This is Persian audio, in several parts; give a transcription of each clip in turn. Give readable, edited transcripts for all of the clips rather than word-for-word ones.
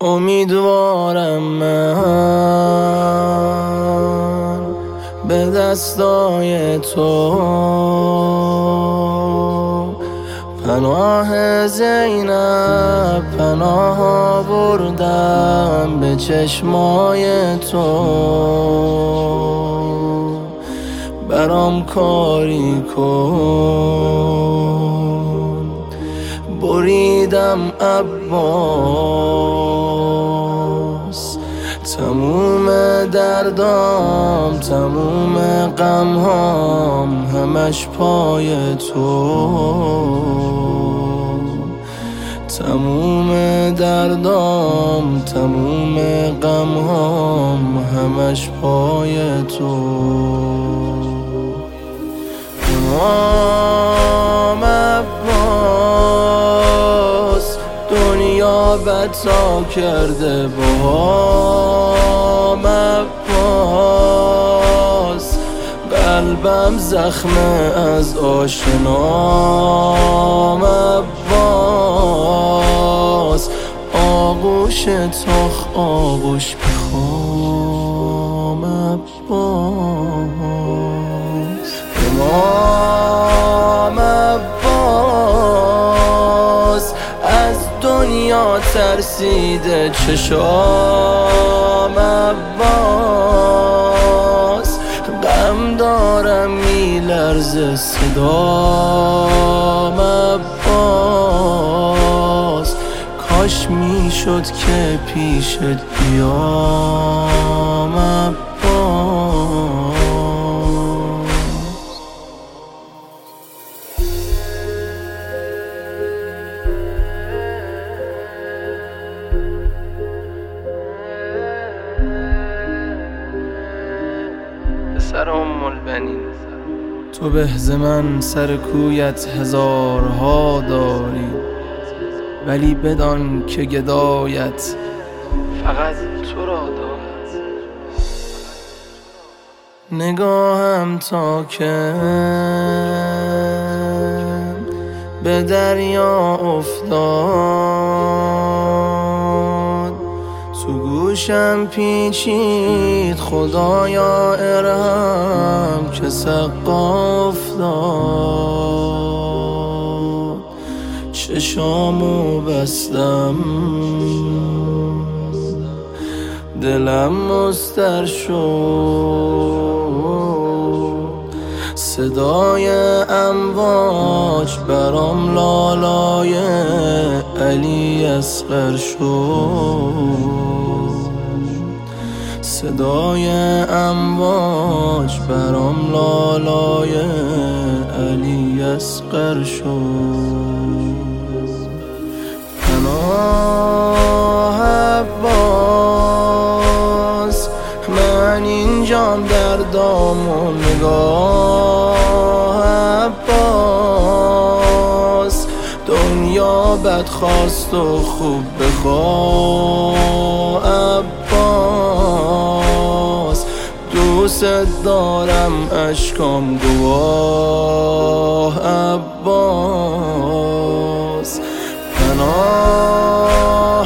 امیدوارم من به دستای تو پناه زینب پناه آوردم به چشمای تو برام کاری کن بریدم عباس تموم دردام تموم غمهام همش پای تو تموم دردام تموم غمهام همش پای تو امام عباس دنیا بتا کرده باهام عباس قلبم زخمه از آشنام عباس آغوش تخ آغوش بخوام عباس امام عباس از دنیا ترسیده چشام عباس غم دارم میلرزه صدام عباس کاش میشد که پیشت بیام عباس سر البنین تو به ز من سر کویت هزارها داری ولی بدان که گدایت فقط تو را دارد نگاهم تا که به دریا افتاد تو گوشم پیچید خدایا ارحم که سقا افتاد چشامو بستم دلم مضطر شد صدای امواج برام لالای علی اصغر شد صدای امواج برام لالای علی اصغر شد پناه عباس من اینجام در دام و نگاه عباس دنیا بد خواست و خوب بخواه عباس دوست دارم اشکام گواه عباس پناه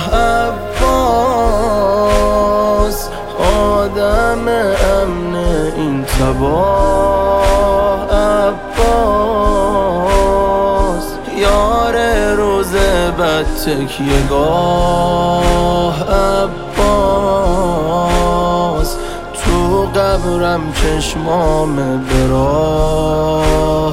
عباس آدم امن این تباه عباس یار روز بد تکیه گاه عباس تو قبرم چشمام براه